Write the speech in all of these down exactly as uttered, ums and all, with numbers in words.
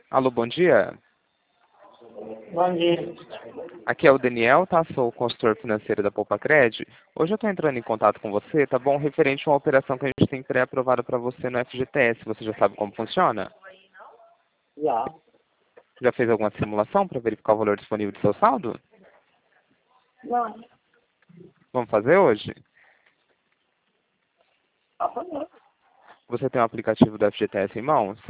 Alô, bom dia. Bom dia. Aqui é o Daniel, tá? Sou o consultor financeiro da Poupa Cred. Hoje eu estou entrando em contato com você, tá bom? Referente a uma operação que a gente tem pré-aprovada para você no F G T S. Você já sabe como funciona? Já. Já fez alguma simulação para verificar o valor disponível do seu saldo? Não. Vamos fazer hoje? Tá bom. Você tem o aplicativo do F G T S em mãos?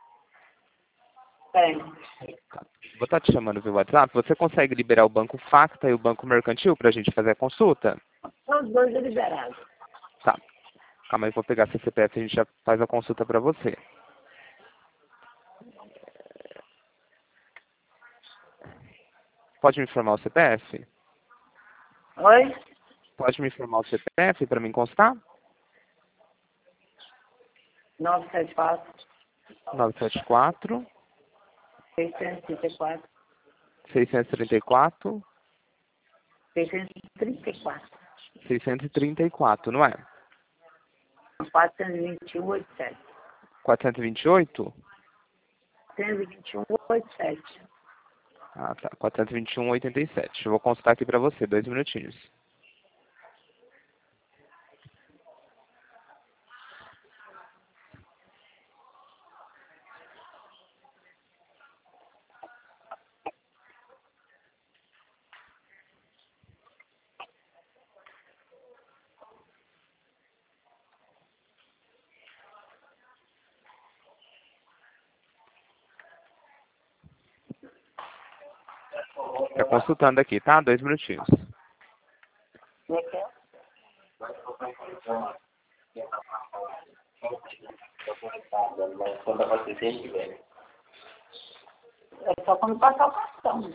Tem. Vou estar te chamando pelo WhatsApp. Você consegue liberar o Banco Facta e o Banco Mercantil para a gente fazer a consulta? Os dois é liberado. Tá. Calma aí, vou pegar seu C P F e a gente já faz a consulta para você. Pode me informar o C P F? Oi? Pode me informar o C P F para mim constar? nove sete quatro, nove sete quatro, seiscentos e trinta e quatro, seiscentos e trinta e quatro, seiscentos e trinta e quatro, seiscentos e trinta e quatro, não é? quatrocentos e vinte e um, oitenta e sete. quatrocentos e vinte e oito? quatrocentos e vinte e um, oitenta e sete. Ah, tá. quatrocentos e vinte e um, oitenta e sete. Eu vou consultar aqui para você, dois minutinhos. Tá consultando aqui, tá? Dois minutinhos. Como é que é? É só quando passar o cartão.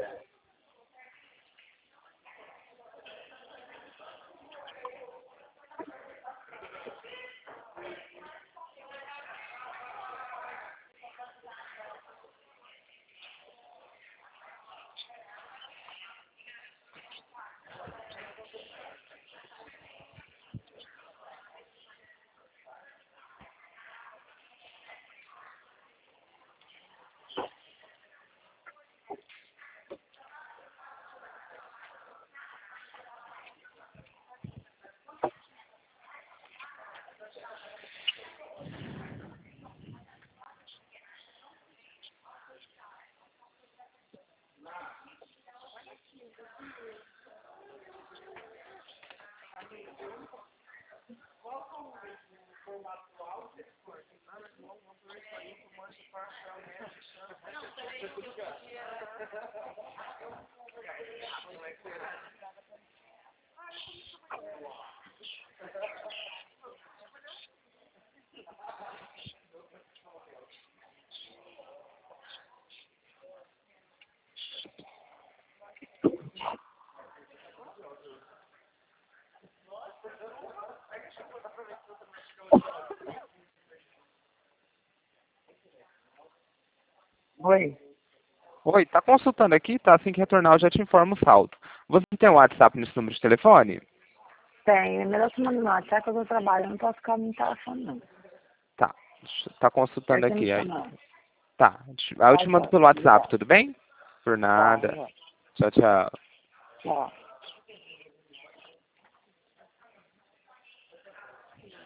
Oi? Oi, tá consultando aqui, tá? Assim que retornar eu já te informo o saldo. Você tem um WhatsApp nesse número de telefone? Tem. É melhor você mandar no WhatsApp que eu tô trabalhando, não posso ficar no telefone, não. Tá. Tá Quer consultando que me aqui. Aí. chama? Tá. Aí eu Tá, te mando tchau. pelo WhatsApp, Obrigado. tudo bem? Por Tá, nada. tchau. Tchau, tchau. Tchau.